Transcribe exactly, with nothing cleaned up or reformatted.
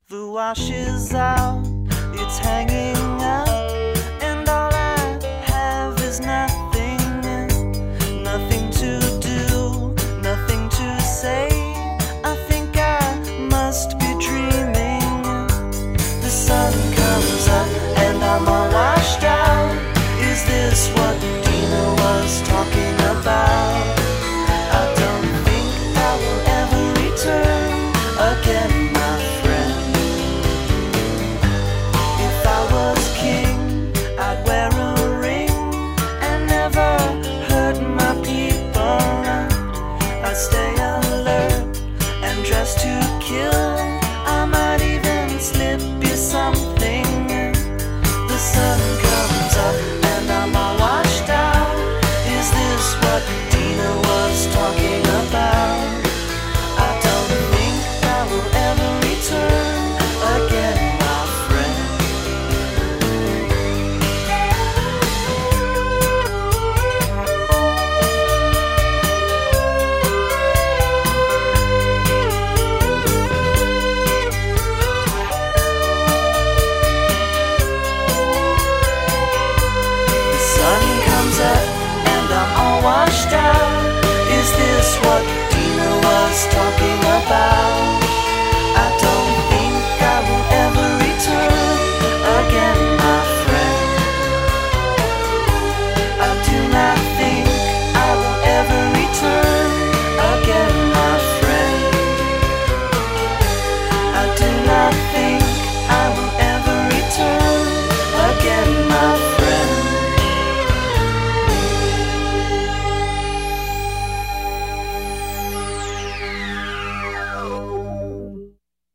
The wash is out, it's hanging up, and all I have is nothing, nothing to do, nothing to say. I think I must be dreaming. The sun comes up and I'm all washed out. Is this what Dina was talking about? I don't think I will ever return again, my friend. If I was king, I'd wear a ring and never hurt my people. I'd stay alert and dress to kill. I might even slip you something. The sun comes up and I'm all washed out. Is this what Dina was talking about? I don't think I will ever return again, my friend. The sun comes up and I'm all washed out. Is this what Dina was talking